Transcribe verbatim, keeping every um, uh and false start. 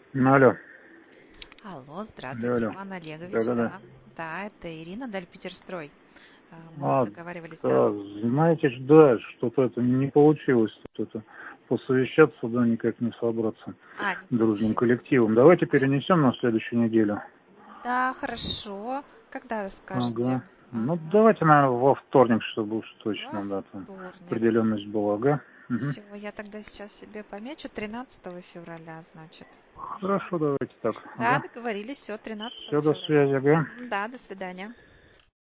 Ну, алло. Алло, Алло, здравствуйте, алло. Иван Олегович, Да-да-да. да. Да, это Ирина Дальпетерстрой. А, Мы А, договаривались, да? да, знаете, ж, да, что-то это не получилось, тут это посовещаться, да, никак не собраться А, не дружным получилось. коллективом. Давайте Ага. перенесем на следующую неделю. Да, хорошо. Когда скажете? Ага. Ну, Ага. давайте, наверное, во вторник, чтобы уж Во точно, да, там вторник. определенность была, ага. Угу. Все, я тогда сейчас себе помечу. тринадцатого февраля, значит. Хорошо, давайте так, Да, ага. договорились, все, тринадцатого Все, до февраля. связи, ага. Мгм, да, до свидания.